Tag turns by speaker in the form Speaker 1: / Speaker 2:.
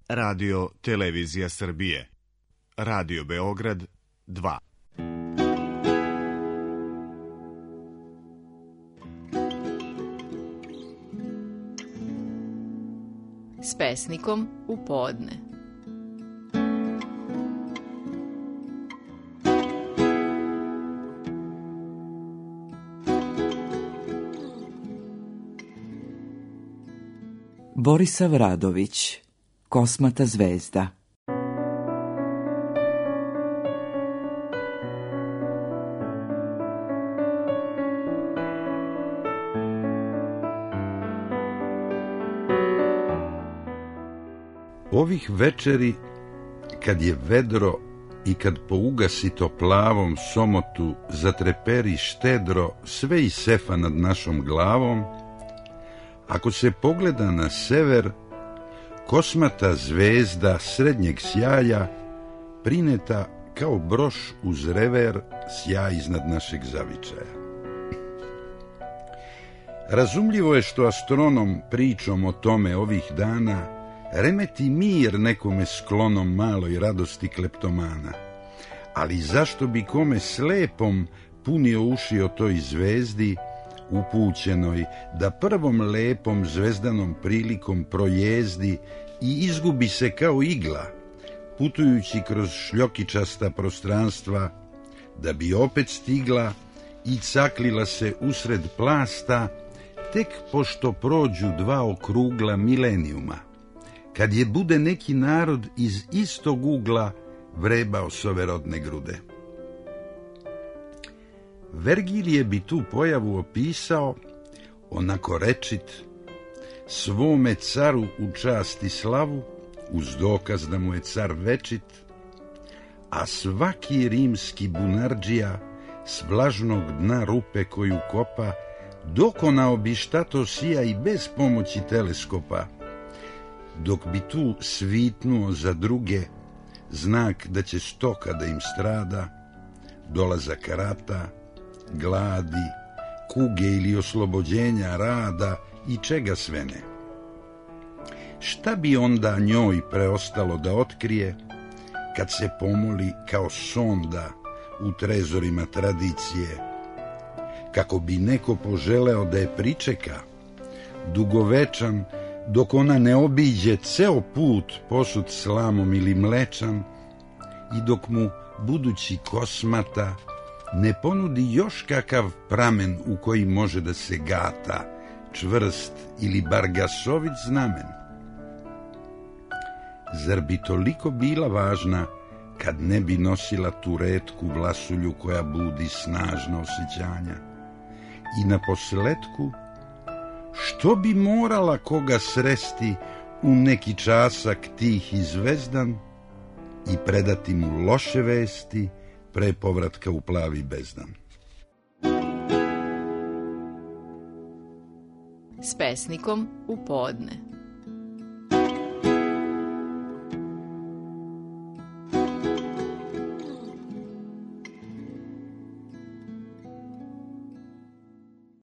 Speaker 1: Radio Televizija Srbije. Radio Beograd 2.
Speaker 2: S pesnikom u podne.
Speaker 3: Borisav Radović, Kosmata zvezda.
Speaker 4: Ovih večeri, kad je vedro i kad po ugasito plavom somotu zatreperi štedro sve i sefa nad našom glavom, ako se pogleda na sever, kosmata zvezda srednjeg sjaja, prineta kao broš uz rever, sjaj iznad našeg zavičaja. Razumljivo je što astronom pričom o tome ovih dana remeti mir nekome sklonom maloj radosti kleptomana, ali zašto bi kome slepom punio uši o toj zvezdi, upućenoj da prvom lepom zvezdanom prilikom projezdi i izgubi se kao igla, putujući kroz šljokičasta prostranstva, da bi opet stigla i caklila se usred plasta, tek pošto prođu dva okrugla milenijuma, kad je bude neki narod iz istog ugla vrebao s ove rodne grude. Vergilije bi tu pojavu opisao, onako rečit, svome caru u čast i slavu, uz dokaz da mu je car večit, a svaki rimski bunardžija s vlažnog dna rupe koju kopa, dokonao bi šta to sija i bez pomoći teleskopa, dok bi tu svitnuo za druge znak da će stoka da im strada, dolazak rata, gladi, kuge ili oslobođenja rada i čega sve ne. Šta bi onda njoj preostalo da otkrije, kad se pomoli kao sonda u trezorima tradicije, kako bi neko poželeo da je pričeka, dugovečan, dok ona ne obiđe ceo put posut slamom ili mlečan, i dok mu budući kosmata ne ponudi još kakav pramen u koji može da se gata, čvrst ili bar gasovit znamen. Zar bi toliko bila važna kad ne bi nosila tu retku vlasulju koja budi snažna osjećanja? I na posletku, što bi morala koga sresti u neki časak tih i zvezdan i predati mu loše vesti pre povratka u plavi bezdan?
Speaker 2: S pesnikom u podne.